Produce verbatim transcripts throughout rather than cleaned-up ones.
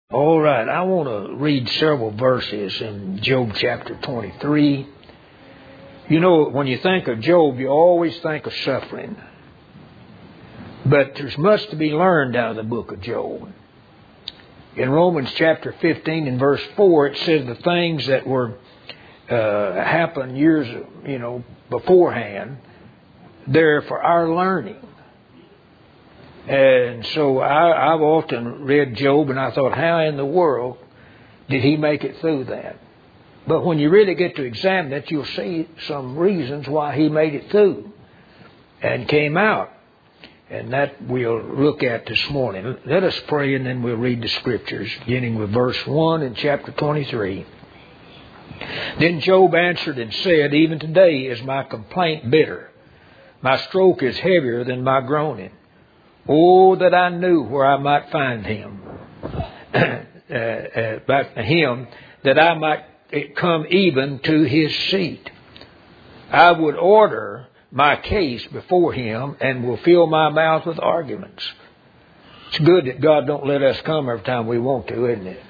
All right, I want to read several verses in Job chapter twenty-three. You know, when you think of Job, you always think of suffering. But there's much to be learned out of the book of Job. In Romans chapter fifteen and verse four, it says the things that were uh, happened years, you know, beforehand, they're for our learning. And so I, I've often read Job and I thought, how in the world did he make it through that? But when you really get to examine it, you'll see some reasons why he made it through and came out. And that we'll look at this morning. Let us pray and then we'll read the scriptures, beginning with verse one in chapter twenty-three. Then Job answered and said, even today is my complaint bitter. My stroke is heavier than my groaning. Oh, that I knew where I might find him, uh, uh, but him, that I might come even to his seat. I would order my case before him and will fill my mouth with arguments. It's good that God don't let us come every time we want to, isn't it?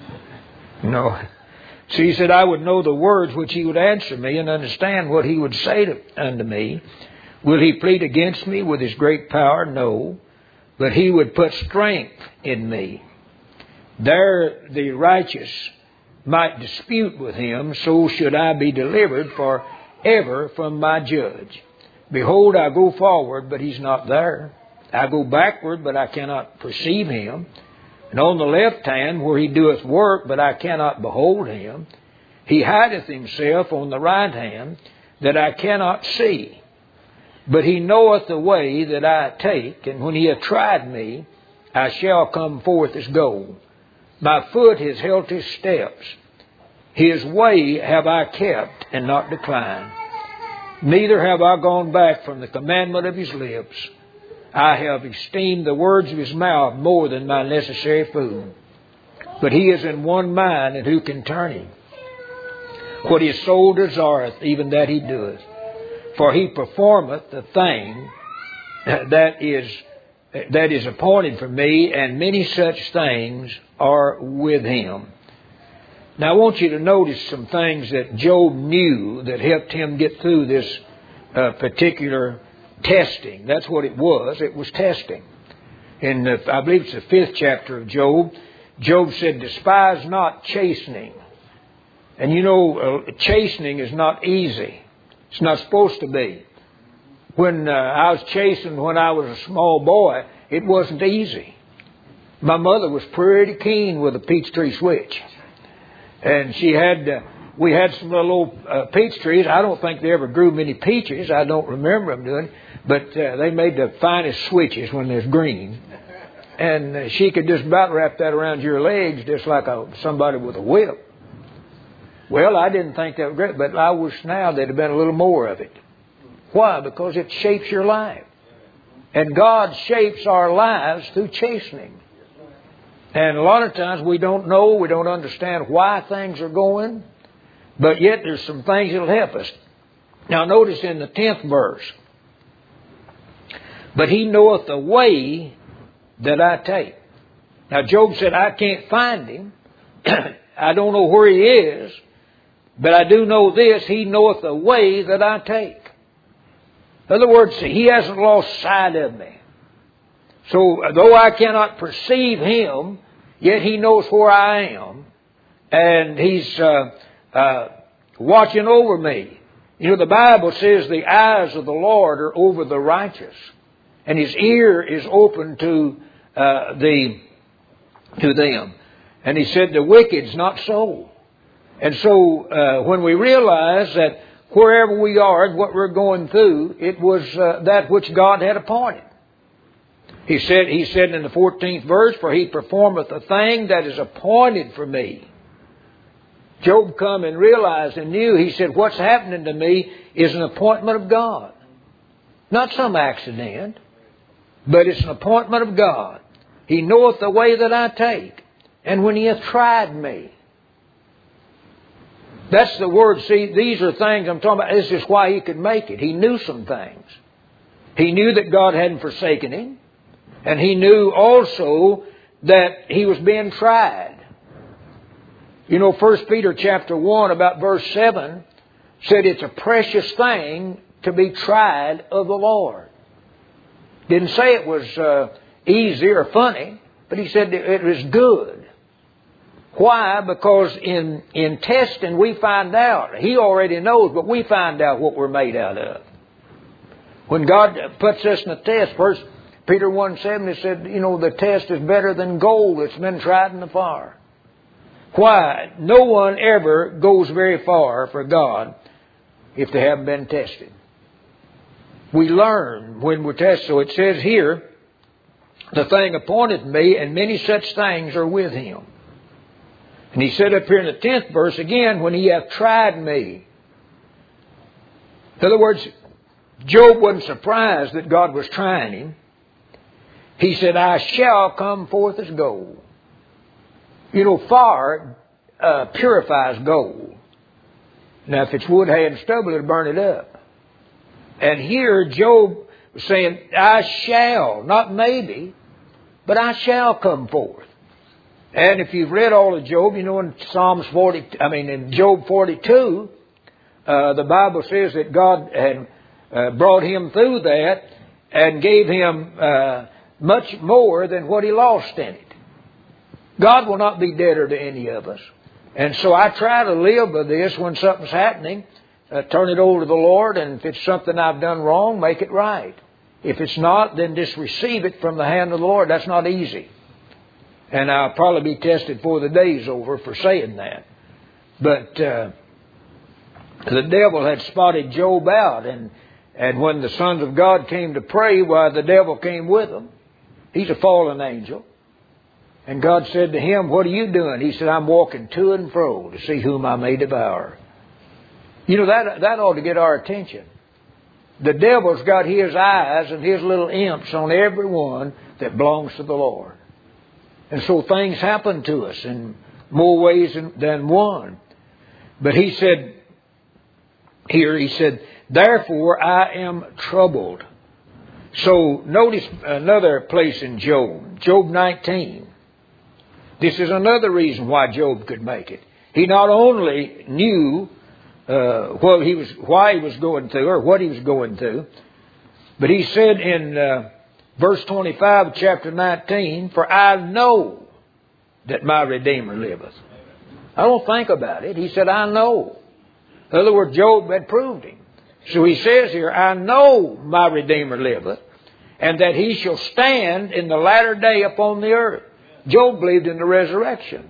No. So he said, I would know the words which he would answer me and understand what he would say to, unto me. Will he plead against me with his great power? No. But he would put strength in me. There the righteous might dispute with him, so should I be delivered forever from my judge. Behold, I go forward, but he's not there. I go backward, but I cannot perceive him. And on the left hand, where he doeth work, but I cannot behold him. He hideth himself on the right hand, that I cannot see. But he knoweth the way that I take, and when he hath tried me, I shall come forth as gold. My foot has held his steps. His way have I kept and not declined. Neither have I gone back from the commandment of his lips. I have esteemed the words of his mouth more than my necessary food. But he is in one mind, and who can turn him? What his soul desireth, even that he doeth. For he performeth the thing that is that is appointed for me, and many such things are with him. Now I want you to notice some things that Job knew that helped him get through this uh, particular testing. That's what it was. It was testing. In the, I believe it's the fifth chapter of Job, Job said, despise not chastening. And you know, uh, chastening is not easy. It's not supposed to be. When uh, I was chastened when I was a small boy, it wasn't easy. My mother was pretty keen with a peach tree switch. And she had, uh, we had some little old uh, peach trees. I don't think they ever grew many peaches. I don't remember them doing. But uh, they made the finest switches when they're green. And uh, she could just about wrap that around your legs just like a, somebody with a whip. Well, I didn't think that was great, but I wish now there'd have been a little more of it. Why? Because it shapes your life. And God shapes our lives through chastening. And a lot of times we don't know, we don't understand why things are going, but yet there's some things that'll help us. Now notice in the tenth verse, but he knoweth the way that I take. Now Job said, I can't find him. I don't know where he is. But I do know this, he knoweth the way that I take. In other words, he hasn't lost sight of me. So though I cannot perceive him, yet he knows where I am. And he's uh, uh, watching over me. You know, the Bible says the eyes of the Lord are over the righteous. And his ear is open to uh, the to them. And he said the wicked's not so. And so uh, when we realize that wherever we are and what we're going through, it was uh, that which God had appointed. He said, he said in the fourteenth verse, for he performeth a thing that is appointed for me. Job come and realized and knew, he said, what's happening to me is an appointment of God. Not some accident, but it's an appointment of God. He knoweth the way that I take. And when he hath tried me. That's the word. See, these are things I'm talking about. This is why he could make it. He knew some things. He knew that God hadn't forsaken him. And he knew also that he was being tried. You know, First Peter chapter one, about verse seven, said it's a precious thing to be tried of the Lord. Didn't say it was uh, easy or funny, but he said it was good. Why? Because in, in testing we find out. He already knows, but we find out what we're made out of. When God puts us in a test, First Peter one seven, he said, you know, the test is better than gold that's been tried in the fire. Why? No one ever goes very far for God if they haven't been tested. We learn when we're tested. So it says here, the thing appointed me, and many such things are with him. And he said up here in the tenth verse again, when he hath tried me. In other words, Job wasn't surprised that God was trying him. He said, I shall come forth as gold. You know, fire uh, purifies gold. Now, if it's wood, hay, and stubble, it'll burn it up. And here, Job was saying, I shall, not maybe, but I shall come forth. And if you've read all of Job, you know in Psalms forty, I mean in Job forty-two, uh, the Bible says that God had uh, brought him through that and gave him uh, much more than what he lost in it. God will not be debtor to any of us. And so I try to live by this when something's happening. Uh, turn it over to the Lord, and if it's something I've done wrong, make it right. If it's not, then just receive it from the hand of the Lord. That's not easy. And I'll probably be tested before the day's over for saying that. But uh, the devil had spotted Job out, and, and when the sons of God came to pray, why, the devil came with them. He's a fallen angel. And God said to him, what are you doing? He said, I'm walking to and fro to see whom I may devour. You know, that that ought to get our attention. The devil's got his eyes and his little imps on everyone that belongs to the Lord. And so things happen to us in more ways than, than one. But he said, here he said, therefore I am troubled. So notice another place in Job, Job nineteen. This is another reason why Job could make it. He not only knew uh, what he was, why he was going through or what he was going through, but he said in uh, verse twenty-five of chapter nineteen, for I know that my Redeemer liveth. I don't think about it. He said, I know. In other words, Job had proved him. So he says here, I know my Redeemer liveth, and that he shall stand in the latter day upon the earth. Job believed in the resurrection.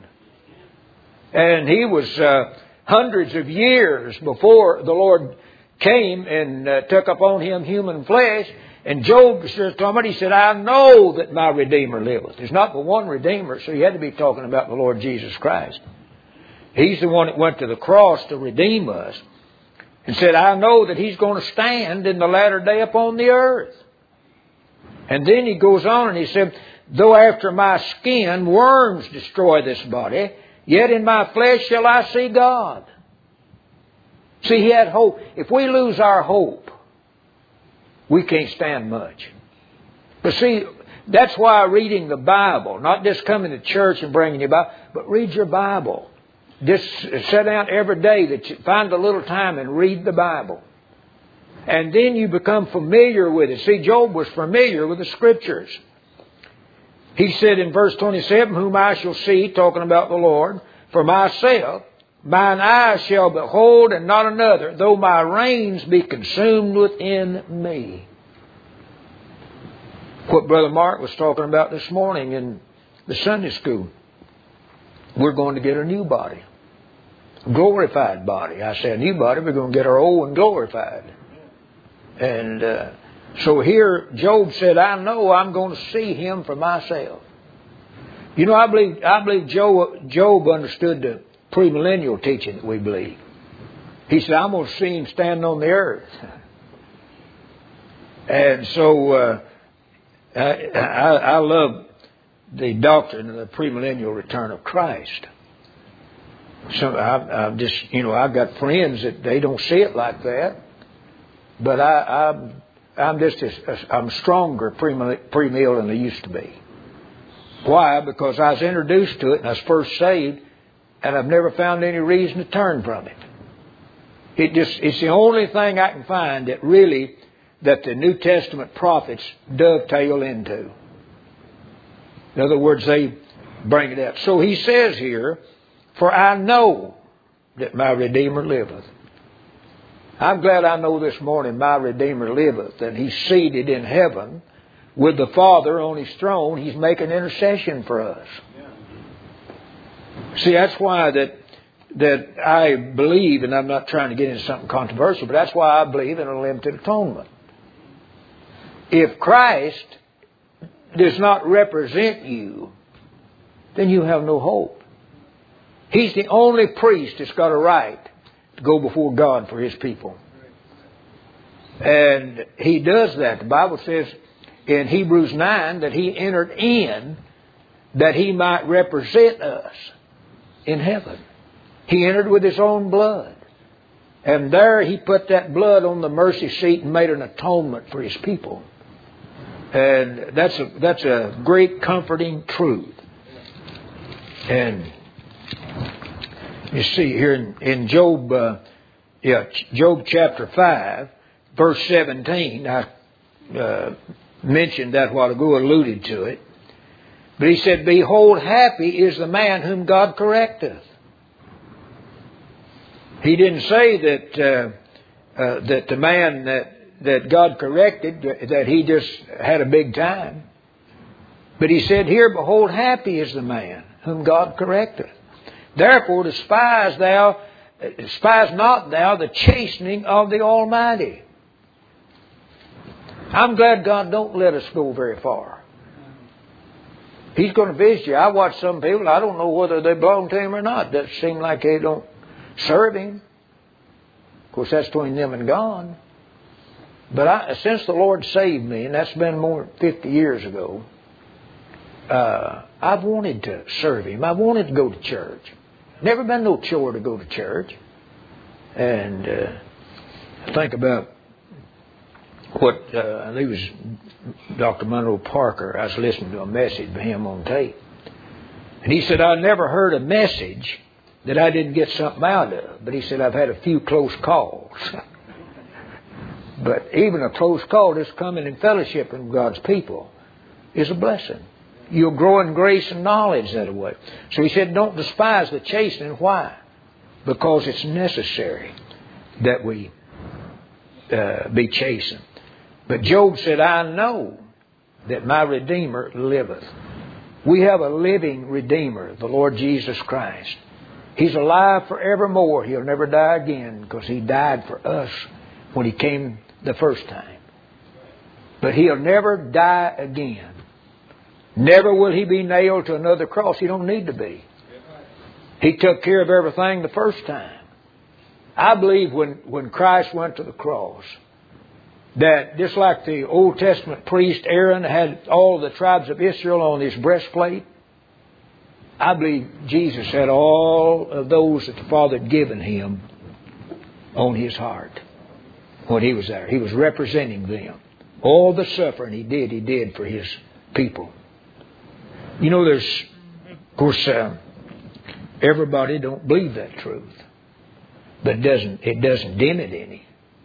And he was uh, hundreds of years before the Lord came and uh, took upon him human flesh. And Job says, he said, I know that my Redeemer liveth. There's not but one Redeemer, so he had to be talking about the Lord Jesus Christ. He's the one that went to the cross to redeem us. And said, I know that he's going to stand in the latter day upon the earth. And then he goes on and he said, though after my skin worms destroy this body, yet in my flesh shall I see God. See, he had hope. If we lose our hope, we can't stand much. But see, that's why reading the Bible, not just coming to church and bringing your Bible, but read your Bible. Just sit down every day, that you find a little time and read the Bible. And then you become familiar with it. See, Job was familiar with the Scriptures. He said in verse twenty-seven, whom I shall see, talking about the Lord, for myself, mine eyes shall behold and not another, though my reins be consumed within me. What Brother Mark was talking about this morning in the Sunday school. We're going to get a new body. A glorified body. I say a new body, we're going to get our old one glorified. And uh, so here Job said, I know I'm going to see him for myself. You know, I believe I believe Job, Job understood the premillennial teaching that we believe. He said, I'm going to see him standing on the earth. And so uh, I, I, I love the doctrine of the premillennial return of Christ. So I, I've just, you know, I've got friends that they don't see it like that. But I, I'm, I'm just, a, I'm stronger premill than I used to be. Why? Because I was introduced to it and I was first saved and I've never found any reason to turn from it. It just, it's the only thing I can find that really, that the New Testament prophets dovetail into. In other words, they bring it out. So he says here, for I know that my Redeemer liveth. I'm glad I know this morning my Redeemer liveth, and He's seated in heaven with the Father on His throne. He's making intercession for us. See, that's why that that I believe, and I'm not trying to get into something controversial, but that's why I believe in a limited atonement. If Christ does not represent you, then you have no hope. He's the only priest that's got a right to go before God for His people. And He does that. The Bible says in Hebrews nine that He entered in that He might represent us in heaven. He entered with His own blood. And there He put that blood on the mercy seat and made an atonement for His people. And that's a, that's a great comforting truth. And you see here in, in Job, uh, yeah, Job chapter five, verse seventeen, I uh, mentioned that a while ago, alluded to it. But he said, behold, happy is the man whom God correcteth. He didn't say that uh, uh, that the man that, that God corrected, that he just had a big time. But he said here, behold, happy is the man whom God correcteth. Therefore despise thou, despise not thou the chastening of the Almighty. I'm glad God don't let us go very far. He's going to visit you. I watch some people, I don't know whether they belong to Him or not. That seem like they don't serve Him. Of course, that's between them and God. But I, since the Lord saved me, and that's been more than fifty years ago, uh, I've wanted to serve Him. I've wanted to go to church. Never been no chore to go to church. And uh, I think about what, uh, I think it was Doctor Monroe Parker. I was listening to a message by him on tape. And he said, I never heard a message that I didn't get something out of. But he said, I've had a few close calls. But even a close call, just coming and fellowship with God's people, is a blessing. You'll grow in grace and knowledge that way. So he said, don't despise the chastening. Why? Because it's necessary that we uh, be chastened. But Job said, I know that my Redeemer liveth. We have a living Redeemer, the Lord Jesus Christ. He's alive forevermore. He'll never die again because He died for us when He came the first time. But He'll never die again. Never will He be nailed to another cross. He don't need to be. He took care of everything the first time. I believe when, when Christ went to the cross, that just like the Old Testament priest Aaron had all the tribes of Israel on his breastplate, I believe Jesus had all of those that the Father had given Him on His heart when He was there. He was representing them. All the suffering He did, He did for His people. You know, there's, of course, uh, everybody don't believe that truth. But it doesn't, it doesn't dim it any.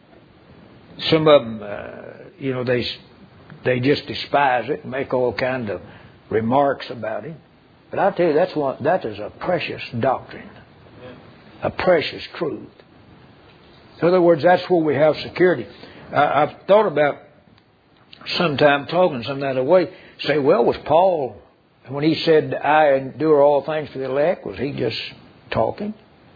Some of them, uh, you know, they they just despise it and make all kinds of remarks about it. But I tell you, that's what that is a precious doctrine, a precious truth. In other words, that's where we have security. I, I've thought about sometime talking some that way. Say, well, was Paul, when he said, "I endure all things for the elect," was he just talking?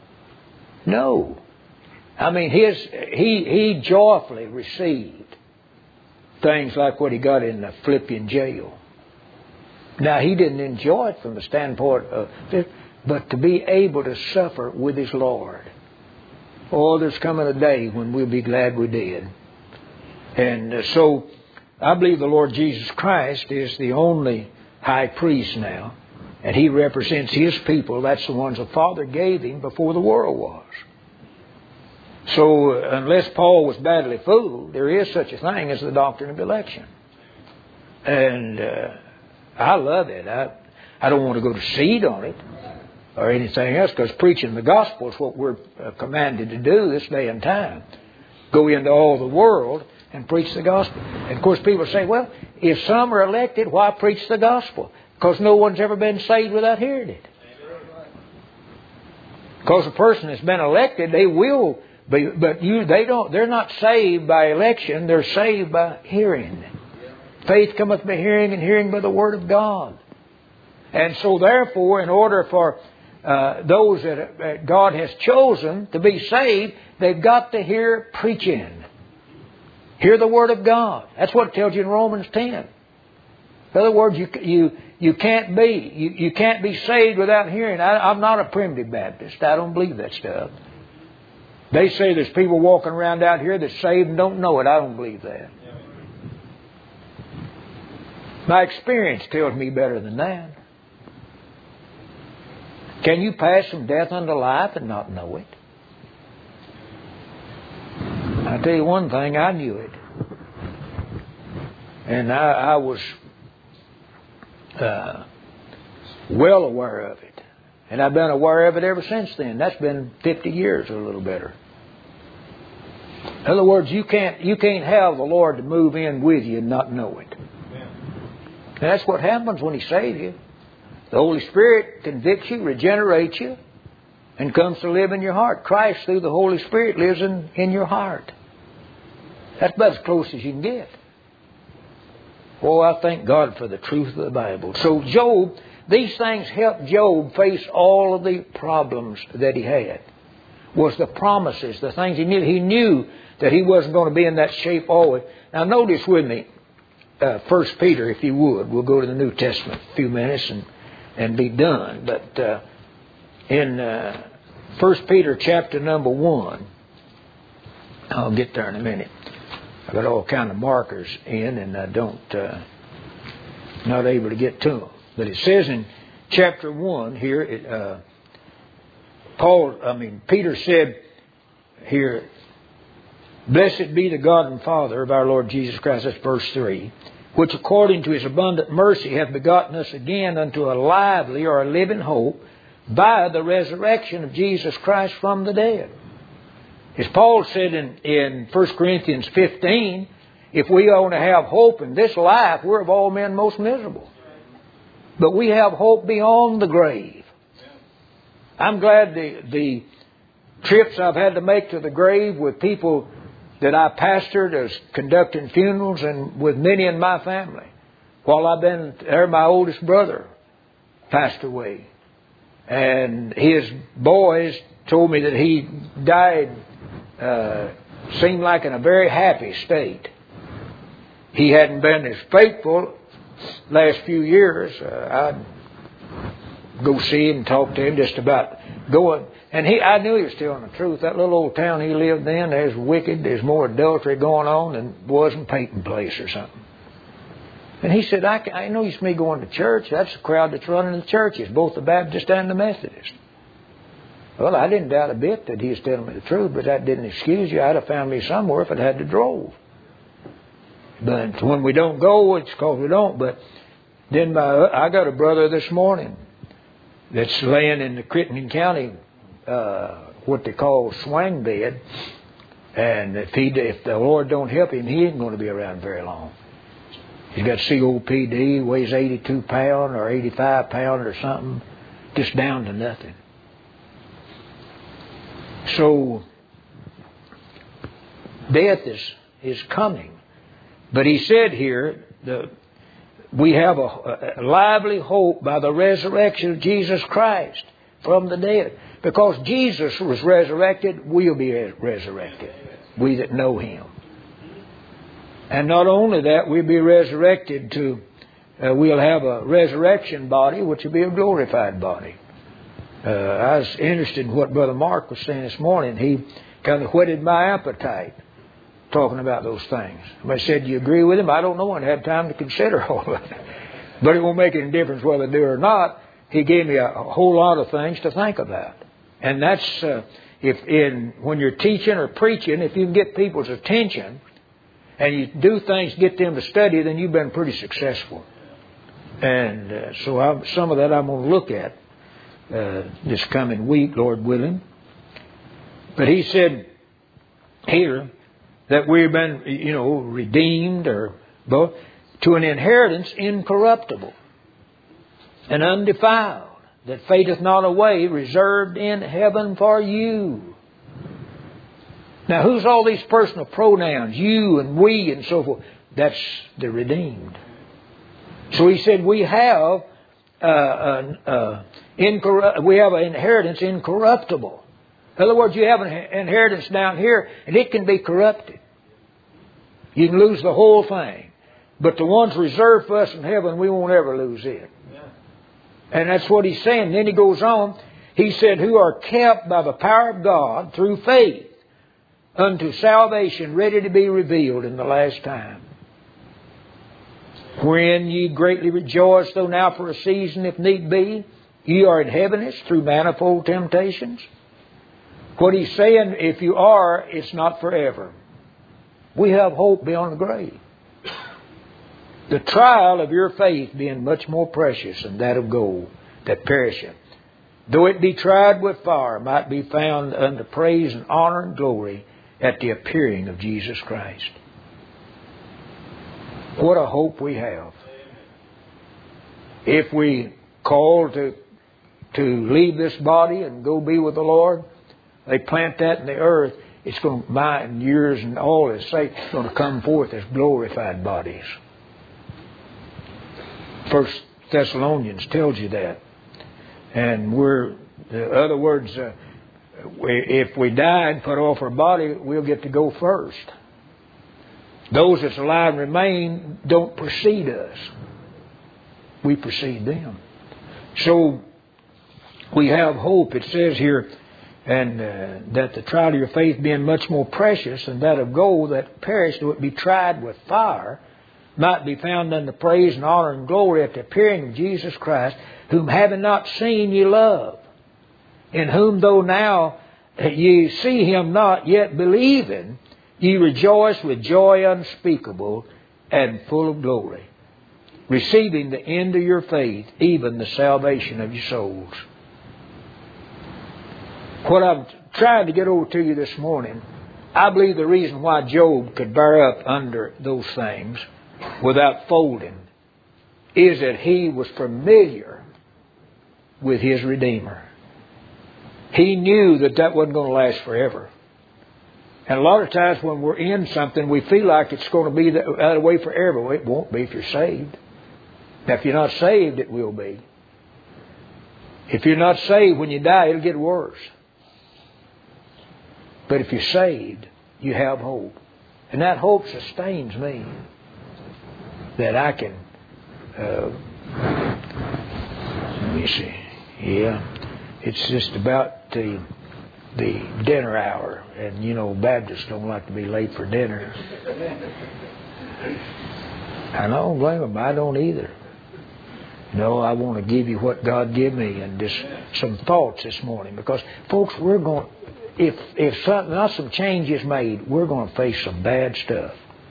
No. I mean, his he he joyfully received things like what he got in the Philippian jail. Now, he didn't enjoy it from the standpoint of this, but to be able to suffer with his Lord. Oh, there's coming a day when we'll be glad we did. And uh, so, I believe the Lord Jesus Christ is the only high priest now, and He represents His people. That's the ones the Father gave Him before the world was. So, uh, unless Paul was badly fooled, there is such a thing as the doctrine of election. And uh, I love it. I, I don't want to go to seed on it. or anything else, because preaching the gospel is what we're uh, commanded to do this day and time. Go into all the world and preach the gospel. And of course people say, well, if some are elected, why preach the gospel? Because no one's ever been saved without hearing it. Because a person that's been elected, they will be, but you, they don't, they're not saved by election, they're saved by hearing. Faith cometh by hearing, and hearing by the word of God. And so therefore, in order for uh, those that uh, God has chosen to be saved, they've got to hear preaching. Hear the word of God. That's what it tells you in Romans ten. In other words, you you you can't be you, you can't be saved without hearing. I, I'm not a primitive Baptist. I don't believe that stuff. They say there's people walking around out here that's saved and don't know it. I don't believe that. My experience tells me better than that. Can you pass from death unto life and not know it? I'll tell you one thing, I knew it. And I, I was uh, well aware of it. And I've been aware of it ever since then. That's been fifty years or a little better. In other words, you can't you can't have the Lord to move in with you and not know it. And that's what happens when He saves you. The Holy Spirit convicts you, regenerates you, and comes to live in your heart. Christ, through the Holy Spirit, lives in, in your heart. That's about as close as you can get. Oh, I thank God for the truth of the Bible. So Job, these things helped Job face all of the problems that he had. Was the promises, the things he knew. He knew that he wasn't going to be in that shape always. Now notice with me, uh, First Peter, if you would. We'll go to the New Testament a few minutes and, and be done. But uh, in uh, First Peter chapter number one, I'll get there in a minute. I've got all kind of markers in, and I don't, uh, not able to get to them. But it says in chapter one here, it, uh, Paul, I mean, Peter said here, blessed be the God and Father of our Lord Jesus Christ, that's verse three, which according to His abundant mercy hath begotten us again unto a lively or a living hope by the resurrection of Jesus Christ from the dead. As Paul said in, in First Corinthians fifteen, if we want to have hope in this life, we're of all men most miserable. But we have hope beyond the grave. I'm glad the, the trips I've had to make to the grave with people that I pastored as conducting funerals and with many in my family. While I've been there, my oldest brother passed away. And his boys told me that he died, uh, seemed like in a very happy state. He hadn't been as faithful last few years. Uh, I'd go see him and talk to him just about going. And he, I knew he was telling the truth. That little old town he lived in, there's wicked, there's more adultery going on than was in Peyton Place or something. And he said, I, I know you see me going to church. That's the crowd that's running the churches, both the Baptist and the Methodist. Well, I didn't doubt a bit that he was telling me the truth, but that didn't excuse you. I'd have found me somewhere if I'd had to drove. But when we don't go, it's because we don't. But then my, I got a brother this morning that's laying in the Crittenden County, uh, what they call swang bed. And if he, if the Lord don't help him, he ain't going to be around very long. He's got C O P D, weighs eighty-two pounds or eighty-five pounds or something, just down to nothing. So death is, is coming. But he said here, the, we have a, a lively hope by the resurrection of Jesus Christ from the dead. Because Jesus was resurrected, we'll be resurrected, we that know Him. And not only that, we'll be resurrected to, uh, we'll have a resurrection body, which will be a glorified body. Uh, I was interested in what Brother Mark was saying this morning. He kind of whetted my appetite talking about those things. I said, do you agree with him? I don't know. I haven't had time to consider all of it. But it won't make any difference whether I do or not. He gave me a, a whole lot of things to think about. And that's, uh, if in when you're teaching or preaching, if you can get people's attention and you do things to get them to study, then you've been pretty successful. And uh, so I, some of that I'm going to look at. uh, this coming week, Lord willing. But he said here that we've been, you know, redeemed or both to an inheritance incorruptible and undefiled, that fadeth not away, reserved in heaven for you. Now, who's all these personal pronouns? You and we and so forth. That's the redeemed. So he said we have uh, an, uh, incorru- we have an inheritance incorruptible. In other words, you have an inheritance down here, and it can be corrupted. You can lose the whole thing. But the ones reserved for us in heaven, we won't ever lose it. Yeah. And that's what he's saying. Then he goes on. He said, who are kept by the power of God through faith unto salvation, ready to be revealed in the last time. Wherein ye greatly rejoice, though now for a season, if need be, ye are in heaviness through manifold temptations. What he's saying, if you are, it's not forever. We have hope beyond the grave. The trial of your faith being much more precious than that of gold that perisheth, though it be tried with fire, might be found unto praise and honor and glory at the appearing of Jesus Christ. What a hope we have. If we call to, to leave this body and go be with the Lord, they plant that in the earth, it's going to, my and yours and all is safe, it's going to come forth as glorified bodies. First Thessalonians tells you that. And we're, in other words, uh, we, if we die and put off our body, we'll get to go first. Those that's alive and remain don't precede us. We precede them. So we have hope. It says here, and uh, that the trial of your faith being much more precious than that of gold that perished, though it be tried with fire, might be found unto praise and honor and glory at the appearing of Jesus Christ, whom having not seen ye love, in whom though now ye see him not, yet believing, ye rejoice with joy unspeakable and full of glory, receiving the end of your faith, even the salvation of your souls. What I'm trying to get over to you this morning, I believe the reason why Job could bear up under those things without folding is that he was familiar with his Redeemer. He knew that that wasn't going to last forever. And a lot of times when we're in something, we feel like it's going to be that way forever. Well, it won't be if you're saved. Now, if you're not saved, it will be. If you're not saved, when you die, it'll get worse. But if you're saved, you have hope. And that hope sustains me. That I can, uh, let me see, yeah, it's just about the the dinner hour. And, you know, Baptists don't like to be late for dinner. I don't blame them. I don't either. No, I want to give you what God gave me and just some thoughts this morning. Because, folks, we're going, if if something, not some change is made, we're going to face some bad stuff.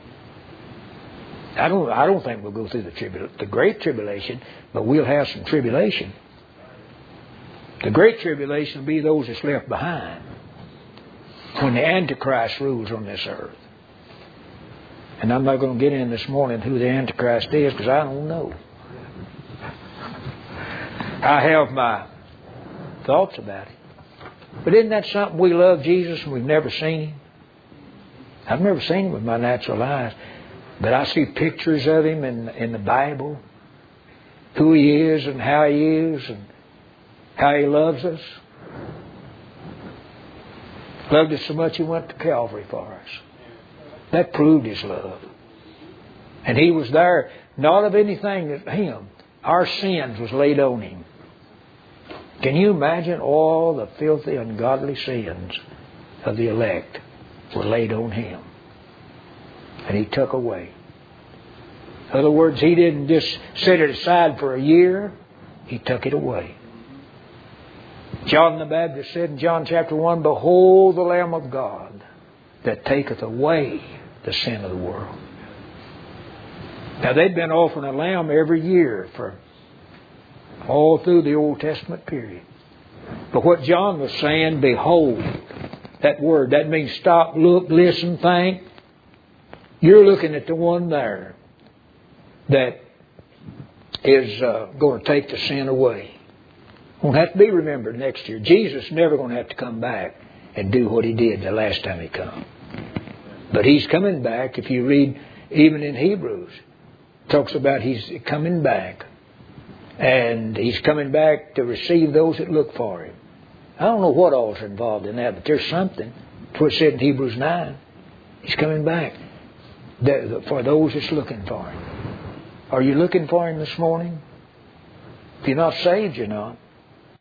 I don't I don't think we'll go through the tribula- the great tribulation, but we'll have some tribulation. The great tribulation will be those that's left behind when the Antichrist rules on this earth. And I'm not going to get in this morning who the Antichrist is because I don't know. I have my thoughts about it. But isn't that something? We love Jesus and we've never seen him. I've never seen him with my natural eyes. But I see pictures of him in, in the Bible. Who he is and how he is and how he loves us. Loved us so much he went to Calvary for us. That proved his love. And he was there, not of anything that him. Our sins was laid on him. Can you imagine all the filthy, ungodly sins of the elect were laid on him? And he took away. In other words, he didn't just set it aside for a year. He took it away. John the Baptist said in John chapter one, behold the Lamb of God that taketh away the sin of the world. Now they'd been offering a lamb every year for all through the Old Testament period. But what John was saying, behold, that word, that means stop, look, listen, think. You're looking at the one there that is uh, going to take the sin away. Won't have to be remembered next year. Jesus never going to have to come back and do what He did the last time He come. But He's coming back. If you read even in Hebrews, it talks about He's coming back. And He's coming back to receive those that look for Him. I don't know what all's involved in that, but there's something. That's what it said in Hebrews nine. He's coming back for those that's looking for Him. Are you looking for Him this morning? If you're not saved, you're not.